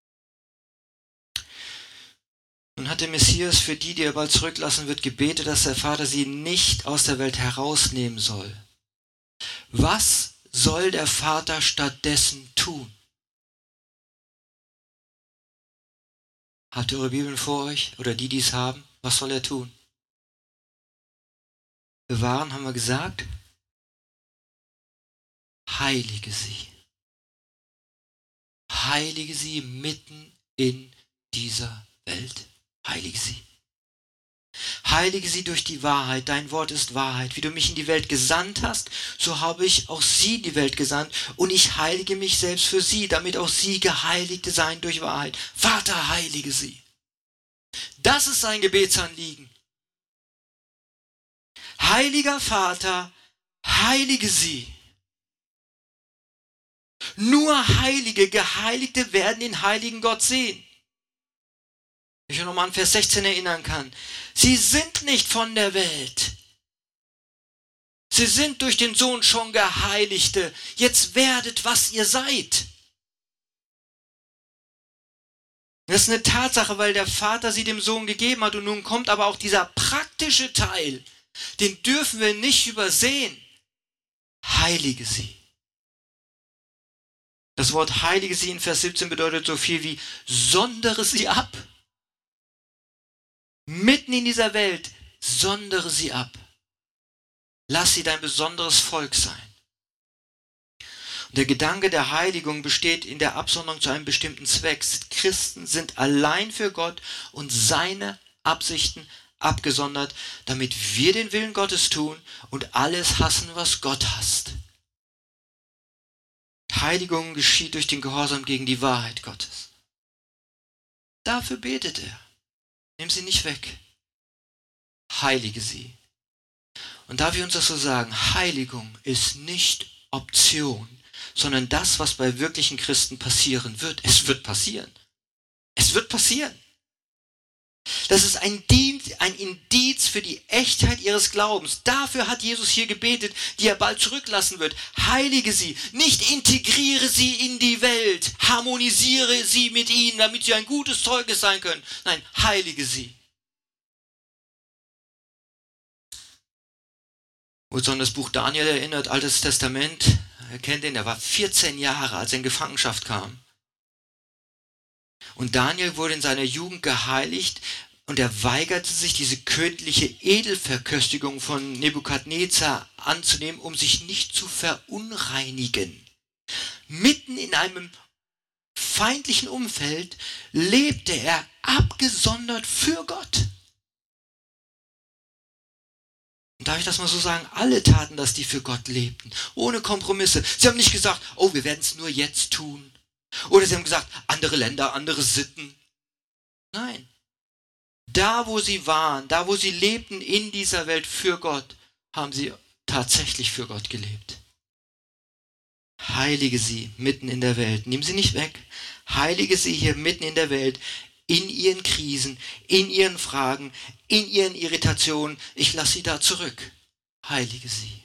Nun hat der Messias für die, die er bald zurücklassen wird, gebetet, dass der Vater sie nicht aus der Welt herausnehmen soll. Was soll der Vater stattdessen tun? Habt ihr eure Bibeln vor euch oder die, die es haben? Was soll er tun? Bewahren, haben wir gesagt. Heilige sie. Heilige sie mitten in dieser Welt. Heilige sie. Heilige sie durch die Wahrheit. Dein Wort ist Wahrheit. Wie du mich in die Welt gesandt hast, so habe ich auch sie in die Welt gesandt. Und ich heilige mich selbst für sie, damit auch sie Geheiligte seien durch Wahrheit. Vater, heilige sie. Das ist sein Gebetsanliegen. Heiliger Vater, heilige sie. Nur Heilige, Geheiligte werden den heiligen Gott sehen. Wenn ich mich nochmal an Vers sechzehn erinnern kann. Sie sind nicht von der Welt. Sie sind durch den Sohn schon Geheiligte. Jetzt werdet, was ihr seid. Das ist eine Tatsache, weil der Vater sie dem Sohn gegeben hat. Und nun kommt aber auch dieser praktische Teil. Den dürfen wir nicht übersehen. Heilige sie. Das Wort heilige sie in Vers siebzehn bedeutet so viel wie sondere sie ab. Mitten in dieser Welt, sondere sie ab. Lass sie dein besonderes Volk sein. Und der Gedanke der Heiligung besteht in der Absonderung zu einem bestimmten Zweck. Christen sind allein für Gott und seine Absichten abgesondert, damit wir den Willen Gottes tun und alles hassen, was Gott hasst. Heiligung geschieht durch den Gehorsam gegen die Wahrheit Gottes. Dafür betet er. Nimm sie nicht weg. Heilige sie. Und darf ich uns das so sagen, Heiligung ist nicht Option, sondern das, was bei wirklichen Christen passieren wird. Es wird passieren. Es wird passieren. Das ist ein Dienst, ein Indiz für die Echtheit ihres Glaubens. Dafür hat Jesus hier gebetet, die er bald zurücklassen wird. Heilige sie, nicht integriere sie in die Welt, harmonisiere sie mit ihnen, damit sie ein gutes Zeugnis sein können. Nein, heilige sie. Wozu an das Buch Daniel erinnert, Altes Testament, ihr kennt ihn, er war vierzehn Jahre, als er in Gefangenschaft kam. Und Daniel wurde in seiner Jugend geheiligt und er weigerte sich, diese königliche Edelverköstigung von Nebukadnezar anzunehmen, um sich nicht zu verunreinigen. Mitten in einem feindlichen Umfeld lebte er abgesondert für Gott. Und darf ich das mal so sagen? Alle taten das, die für Gott lebten, ohne Kompromisse. Sie haben nicht gesagt, oh, wir werden es nur jetzt tun. Oder sie haben gesagt, andere Länder, andere Sitten. Nein. Da, wo sie waren, da, wo sie lebten in dieser Welt für Gott, haben sie tatsächlich für Gott gelebt. Heilige sie mitten in der Welt. Nimm sie nicht weg. Heilige sie hier mitten in der Welt, in ihren Krisen, in ihren Fragen, in ihren Irritationen. Ich lasse sie da zurück. Heilige sie.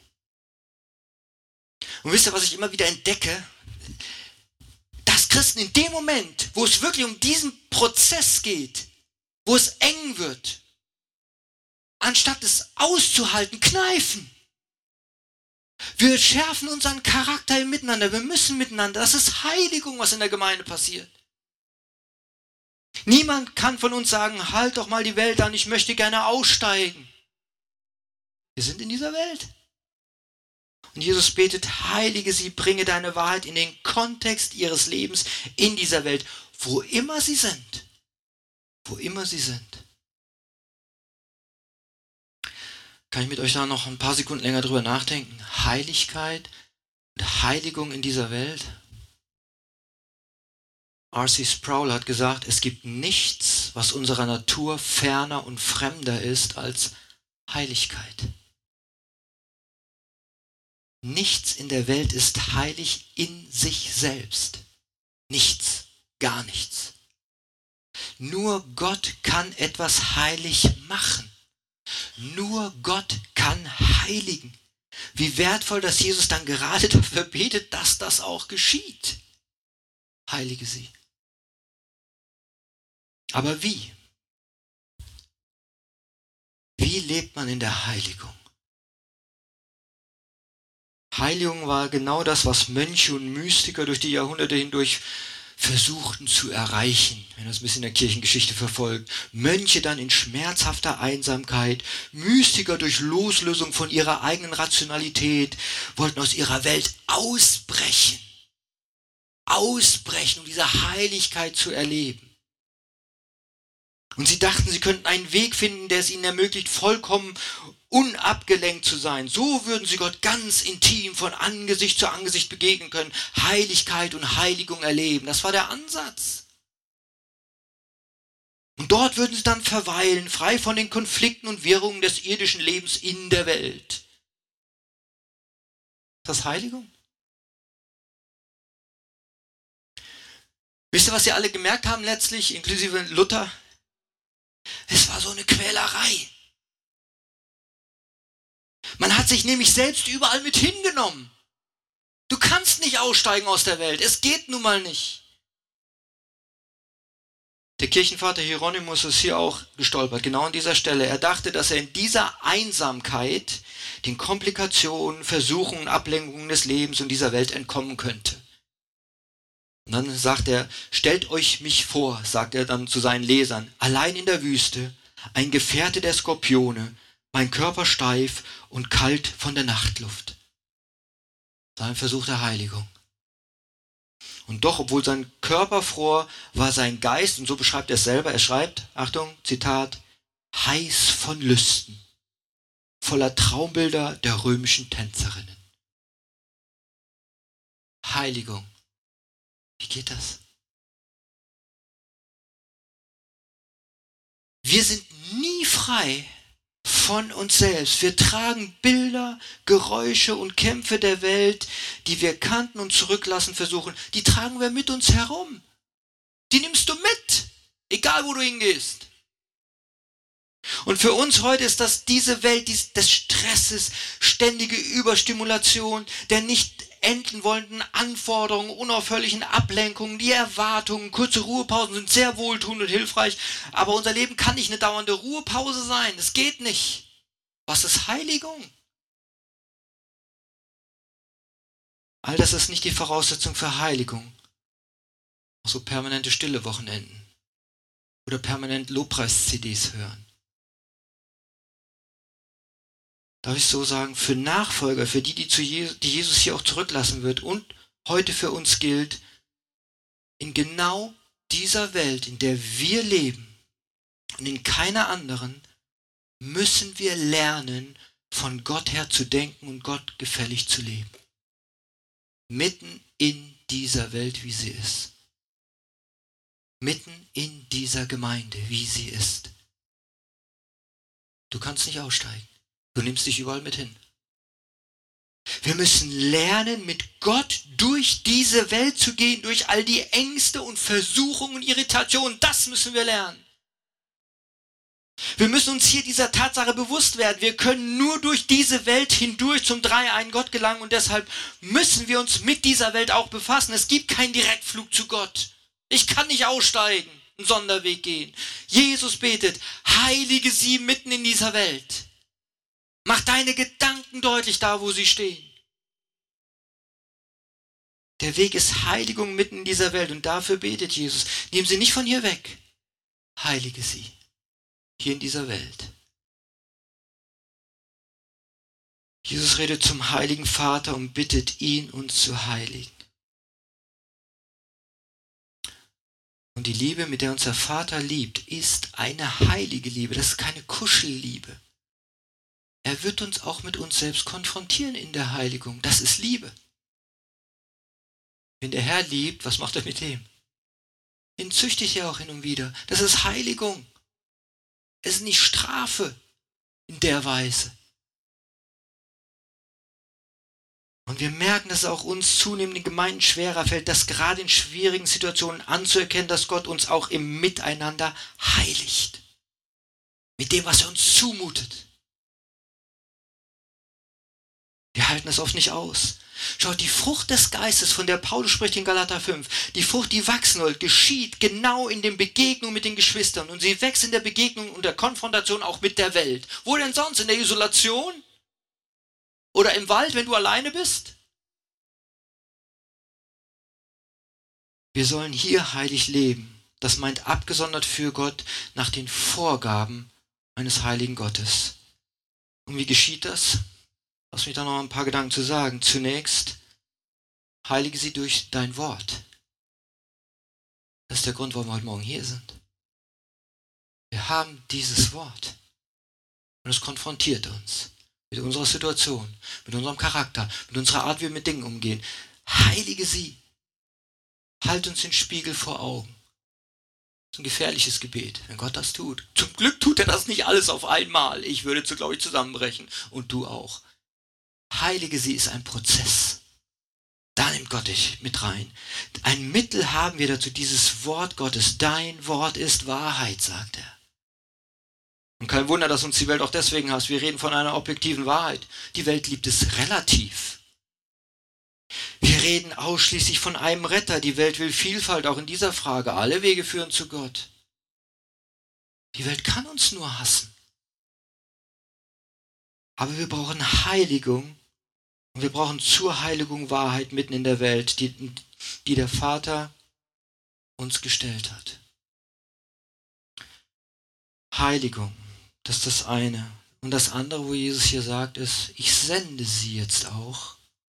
Und wisst ihr, was ich immer wieder entdecke? Dass Christen in dem Moment, wo es wirklich um diesen Prozess geht, wo es eng wird, anstatt es auszuhalten, kneifen. Wir schärfen unseren Charakter im Miteinander. Wir müssen miteinander. Das ist Heiligung, was in der Gemeinde passiert. Niemand kann von uns sagen, halt doch mal die Welt an, ich möchte gerne aussteigen. Wir sind in dieser Welt. Und Jesus betet, heilige sie, bringe deine Wahrheit in den Kontext ihres Lebens in dieser Welt, wo immer sie sind. Wo immer sie sind. Kann ich mit euch da noch ein paar Sekunden länger drüber nachdenken? Heiligkeit und Heiligung in dieser Welt. R C Sproul hat gesagt, es gibt nichts, was unserer Natur ferner und fremder ist als Heiligkeit. Nichts in der Welt ist heilig in sich selbst. Nichts, gar nichts. Nur Gott kann etwas heilig machen. Nur Gott kann heiligen. Wie wertvoll, dass Jesus dann gerade dafür betet, dass das auch geschieht. Heilige sie. Aber wie? Wie lebt man in der Heiligung? Heiligung war genau das, was Mönche und Mystiker durch die Jahrhunderte hindurch versuchten zu erreichen, wenn das ein bisschen in der Kirchengeschichte verfolgt. Mönche dann in schmerzhafter Einsamkeit, Mystiker durch Loslösung von ihrer eigenen Rationalität, wollten aus ihrer Welt ausbrechen. Ausbrechen, um diese Heiligkeit zu erleben. Und sie dachten, sie könnten einen Weg finden, der es ihnen ermöglicht, vollkommen unabgelenkt zu sein. So würden sie Gott ganz intim von Angesicht zu Angesicht begegnen können, Heiligkeit und Heiligung erleben. Das war der Ansatz. Und dort würden sie dann verweilen, frei von den Konflikten und Wirrungen des irdischen Lebens in der Welt. Ist das Heiligung? Wisst ihr, was sie alle gemerkt haben letztlich, inklusive Luther? Es war so eine Quälerei. Man hat sich nämlich selbst überall mit hingenommen. Du kannst nicht aussteigen aus der Welt. Es geht nun mal nicht. Der Kirchenvater Hieronymus ist hier auch gestolpert, genau an dieser Stelle. Er dachte, dass er in dieser Einsamkeit den Komplikationen, Versuchungen, Ablenkungen des Lebens und dieser Welt entkommen könnte. Und dann sagt er, stellt euch mich vor, sagt er dann zu seinen Lesern, allein in der Wüste, ein Gefährte der Skorpione, mein Körper steif und kalt von der Nachtluft. Sein Versuch der Heiligung. Und doch, obwohl sein Körper fror, war sein Geist, und so beschreibt er es selber, er schreibt, Achtung, Zitat, heiß von Lüsten, voller Traumbilder der römischen Tänzerinnen. Heiligung. Wie geht das? Wir sind nie frei von uns selbst. Wir tragen Bilder, Geräusche und Kämpfe der Welt, die wir kannten und zurücklassen versuchen. Die tragen wir mit uns herum. Die nimmst du mit, egal wo du hingehst. Und für uns heute ist das diese Welt des Stresses, ständige Überstimulation, der nicht enden wollenden Anforderungen, unaufhörlichen Ablenkungen, die Erwartungen, kurze Ruhepausen sind sehr wohltuend und hilfreich, aber unser Leben kann nicht eine dauernde Ruhepause sein. Es geht nicht. Was ist Heiligung? All das ist nicht die Voraussetzung für Heiligung. Auch so permanente stille Wochenenden oder permanent Lobpreis-C Ds hören. Darf ich so sagen, für Nachfolger, für die, die, zu Jesus, die Jesus hier auch zurücklassen wird und heute für uns gilt, in genau dieser Welt, in der wir leben und in keiner anderen, müssen wir lernen, von Gott her zu denken und Gott gefällig zu leben. Mitten in dieser Welt, wie sie ist. Mitten in dieser Gemeinde, wie sie ist. Du kannst nicht aussteigen. Du nimmst dich überall mit hin. Wir müssen lernen, mit Gott durch diese Welt zu gehen, durch all die Ängste und Versuchungen und Irritationen. Das müssen wir lernen. Wir müssen uns hier dieser Tatsache bewusst werden. Wir können nur durch diese Welt hindurch zum dreieinen Gott gelangen und deshalb müssen wir uns mit dieser Welt auch befassen. Es gibt keinen Direktflug zu Gott. Ich kann nicht aussteigen, einen Sonderweg gehen. Jesus betet, heilige sie mitten in dieser Welt. Mach deine Gedanken deutlich da, wo sie stehen. Der Weg ist Heiligung mitten in dieser Welt und dafür betet Jesus. Nehmen sie nicht von hier weg. Heilige sie. Hier in dieser Welt. Jesus redet zum Heiligen Vater und bittet ihn, uns zu heiligen. Und die Liebe, mit der unser Vater liebt, ist eine heilige Liebe. Das ist keine Kuschelliebe. Er wird uns auch mit uns selbst konfrontieren in der Heiligung. Das ist Liebe. Wenn der Herr liebt, was macht er mit dem? Den züchtigt er auch hin und wieder. Das ist Heiligung. Es ist nicht Strafe in der Weise. Und wir merken, dass es auch uns zunehmend in Gemeinden schwerer fällt, das gerade in schwierigen Situationen anzuerkennen, dass Gott uns auch im Miteinander heiligt. Mit dem, was er uns zumutet. Wir halten es oft nicht aus. Schaut, die Frucht des Geistes, von der Paulus spricht in Galater fünf, die Frucht, die wachsen soll, geschieht genau in den Begegnungen mit den Geschwistern. Und sie wächst in der Begegnung und der Konfrontation auch mit der Welt. Wo denn sonst? In der Isolation? Oder im Wald, wenn du alleine bist? Wir sollen hier heilig leben. Das meint abgesondert für Gott nach den Vorgaben eines heiligen Gottes. Und wie geschieht das? Lass mich da noch ein paar Gedanken zu sagen. Zunächst, heilige sie durch dein Wort. Das ist der Grund, warum wir heute Morgen hier sind. Wir haben dieses Wort. Und es konfrontiert uns mit unserer Situation, mit unserem Charakter, mit unserer Art, wie wir mit Dingen umgehen. Heilige sie. Halt uns den Spiegel vor Augen. Das ist ein gefährliches Gebet, wenn Gott das tut. Zum Glück tut er das nicht alles auf einmal. Ich würde, glaube ich, zusammenbrechen. Und du auch. Heilige sie ist ein Prozess. Da nimmt Gott dich mit rein. Ein Mittel haben wir dazu, dieses Wort Gottes. Dein Wort ist Wahrheit, sagt er. Und kein Wunder, dass uns die Welt auch deswegen hasst. Wir reden von einer objektiven Wahrheit. Die Welt liebt es relativ. Wir reden ausschließlich von einem Retter. Die Welt will Vielfalt, auch in dieser Frage. Alle Wege führen zu Gott. Die Welt kann uns nur hassen. Aber wir brauchen Heiligung. Und wir brauchen zur Heiligung Wahrheit mitten in der Welt, die, die der Vater uns gestellt hat. Heiligung, das ist das eine. Und das andere, wo Jesus hier sagt, ist, ich sende sie jetzt auch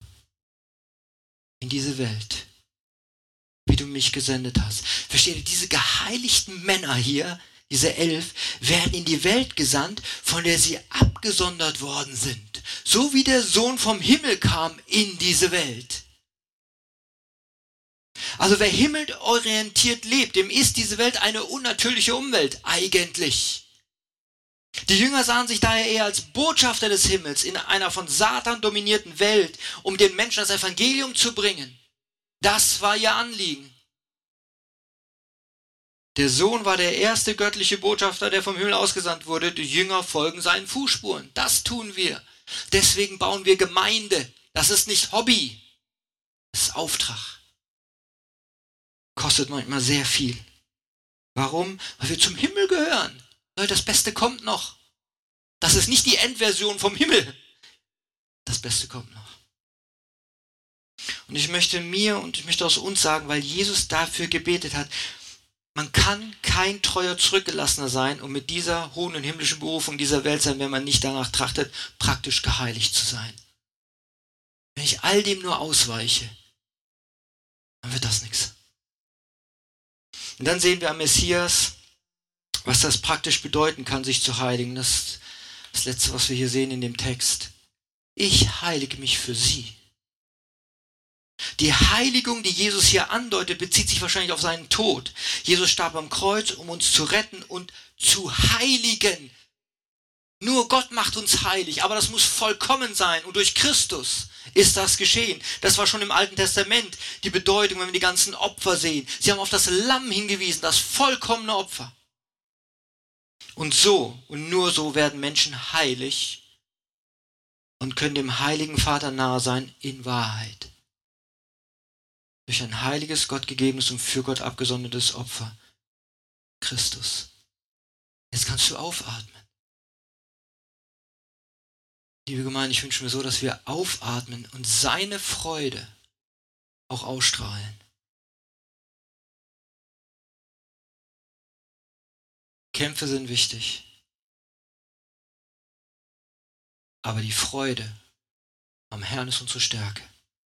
in diese Welt, wie du mich gesendet hast. Versteht ihr, diese geheiligten Männer hier, diese elf, werden in die Welt gesandt, von der sie abgesondert worden sind. So wie der Sohn vom Himmel kam in diese Welt. Also wer himmelorientiert lebt, dem ist diese Welt eine unnatürliche Umwelt, eigentlich. Die Jünger sahen sich daher eher als Botschafter des Himmels in einer von Satan dominierten Welt, um den Menschen das Evangelium zu bringen. Das war ihr Anliegen. Der Sohn war der erste göttliche Botschafter, der vom Himmel ausgesandt wurde. Die Jünger folgen seinen Fußspuren. Das tun wir. Deswegen bauen wir Gemeinde. Das ist nicht Hobby. Das ist Auftrag. Kostet manchmal sehr viel. Warum? Weil wir zum Himmel gehören. Das Beste kommt noch. Das ist nicht die Endversion vom Himmel. Das Beste kommt noch. Und ich möchte mir und ich möchte aus uns sagen, weil Jesus dafür gebetet hat, man kann kein treuer Zurückgelassener sein und mit dieser hohen und himmlischen Berufung dieser Welt sein, wenn man nicht danach trachtet, praktisch geheiligt zu sein. Wenn ich all dem nur ausweiche, dann wird das nichts. Und dann sehen wir am Messias, was das praktisch bedeuten kann, sich zu heiligen. Das ist das Letzte, was wir hier sehen in dem Text. Ich heilige mich für sie. Die Heiligung, die Jesus hier andeutet, bezieht sich wahrscheinlich auf seinen Tod. Jesus starb am Kreuz, um uns zu retten und zu heiligen. Nur Gott macht uns heilig, aber das muss vollkommen sein. Und durch Christus ist das geschehen. Das war schon im Alten Testament die Bedeutung, wenn wir die ganzen Opfer sehen. Sie haben auf das Lamm hingewiesen, das vollkommene Opfer. Und so und nur so werden Menschen heilig und können dem heiligen Vater nahe sein in Wahrheit. Durch ein heiliges, gottgegebenes und für Gott abgesondertes Opfer. Christus. Jetzt kannst du aufatmen. Liebe Gemeinde, ich wünsche mir so, dass wir aufatmen und seine Freude auch ausstrahlen. Kämpfe sind wichtig. Aber die Freude am Herrn ist unsere Stärke.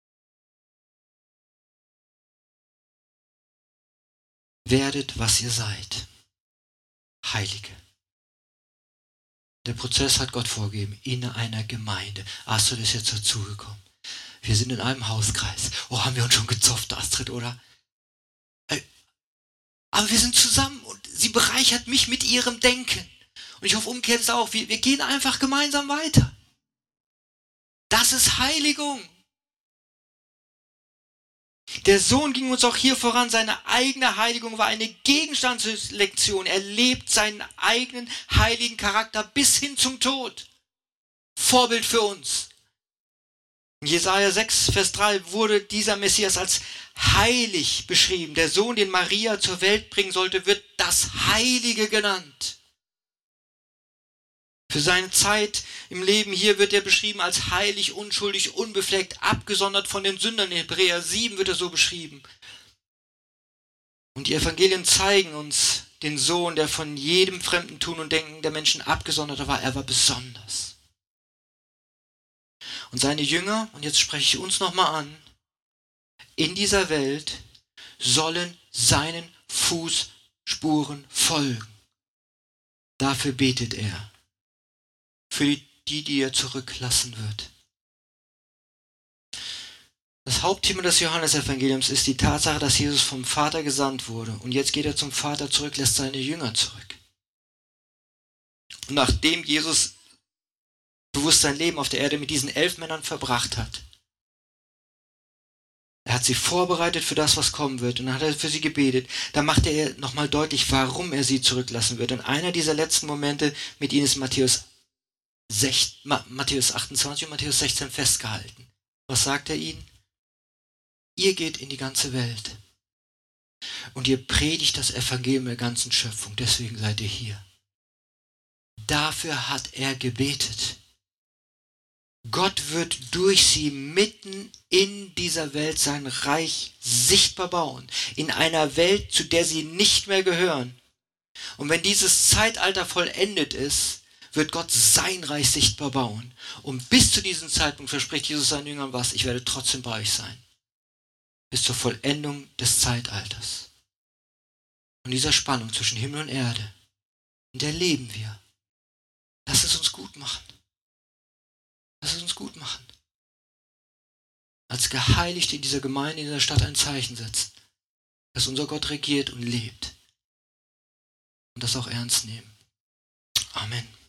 Werdet, was ihr seid. Heilige. Der Prozess hat Gott vorgegeben, in einer Gemeinde. Astrid ist jetzt dazugekommen. Wir sind in einem Hauskreis. Oh, haben wir uns schon gezopft, Astrid, oder? Aber wir sind zusammen und sie bereichert mich mit ihrem Denken. Und ich hoffe, umgekehrt ist auch, wir, wir gehen einfach gemeinsam weiter. Das ist Heiligung. Der Sohn ging uns auch hier voran. Seine eigene Heiligung war eine Gegenstandslektion. Er lebt seinen eigenen heiligen Charakter bis hin zum Tod. Vorbild für uns. In Jesaja sechs, Vers drei wurde dieser Messias als heilig beschrieben. Der Sohn, den Maria zur Welt bringen sollte, wird das Heilige genannt. Für seine Zeit im Leben hier wird er beschrieben als heilig, unschuldig, unbefleckt, abgesondert von den Sündern. In Hebräer sieben wird er so beschrieben. Und die Evangelien zeigen uns den Sohn, der von jedem fremden Tun und Denken der Menschen abgesondert war. Er war besonders. Und seine Jünger, und jetzt spreche ich uns nochmal an, in dieser Welt sollen seinen Fußspuren folgen. Dafür betet er. Für die, die er zurücklassen wird. Das Hauptthema des Johannesevangeliums ist die Tatsache, dass Jesus vom Vater gesandt wurde. Und jetzt geht er zum Vater zurück, lässt seine Jünger zurück. Und nachdem Jesus bewusst sein Leben auf der Erde mit diesen elf Männern verbracht hat, hat sie vorbereitet für das, was kommen wird. Und dann hat er für sie gebetet. Dann macht er nochmal deutlich, warum er sie zurücklassen wird. Und einer dieser letzten Momente mit ihnen ist Matthäus, sech, Matthäus achtundzwanzig und Matthäus sechzehn festgehalten. Was sagt er ihnen? Ihr geht in die ganze Welt und ihr predigt das Evangelium der ganzen Schöpfung. Deswegen seid ihr hier. Dafür hat er gebetet. Gott wird durch sie mitten in dieser Welt sein Reich sichtbar bauen. In einer Welt, zu der sie nicht mehr gehören. Und wenn dieses Zeitalter vollendet ist, wird Gott sein Reich sichtbar bauen. Und bis zu diesem Zeitpunkt verspricht Jesus seinen Jüngern was: Ich werde trotzdem bei euch sein. Bis zur Vollendung des Zeitalters. Und dieser Spannung zwischen Himmel und Erde, in der leben wir. Lass es uns gut machen. Lass es uns gut machen. Als Geheiligte in dieser Gemeinde, in dieser Stadt ein Zeichen setzen, dass unser Gott regiert und lebt. Und das auch ernst nehmen. Amen.